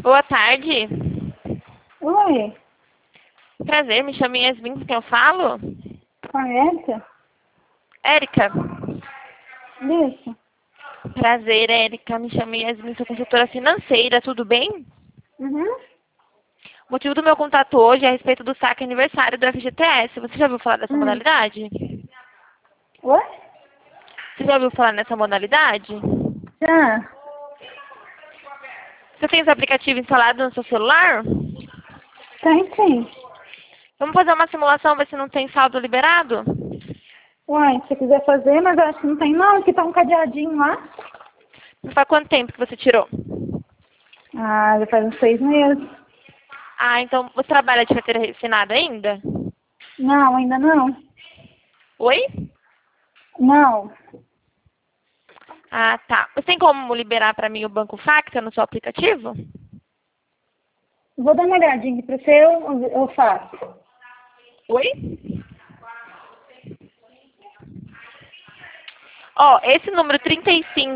Boa tarde. Oi, Prazer, me chamo Yasmin, com quem eu falo? com a Érica? Érica. Isso. Prazer, Érica. Me chamo Yasmin, sou consultora financeira, tudo bem? Uhum. O motivo do meu contato hoje é a respeito do saque aniversário do FGTS. Você já ouviu falar dessa Hum. modalidade? Oi? Você já ouviu falar nessa modalidade? Já. Você tem esse aplicativo instalado no seu celular? Tem sim. Vamos fazer uma simulação, ver se não tem saldo liberado? Uai, se você quiser fazer, mas eu acho que não tem não, que tá um cadeadinho lá. Faz quanto tempo que você tirou? Ah, já faz uns 6 meses. Ah, então você trabalha de carteira assinada ainda? Não, ainda não. Oi? Não. Ah, tá. Você tem como liberar para mim o Banco Facta no seu aplicativo? Vou dar uma olhadinha pra você, eu faço. Oi? Ó, esse número 35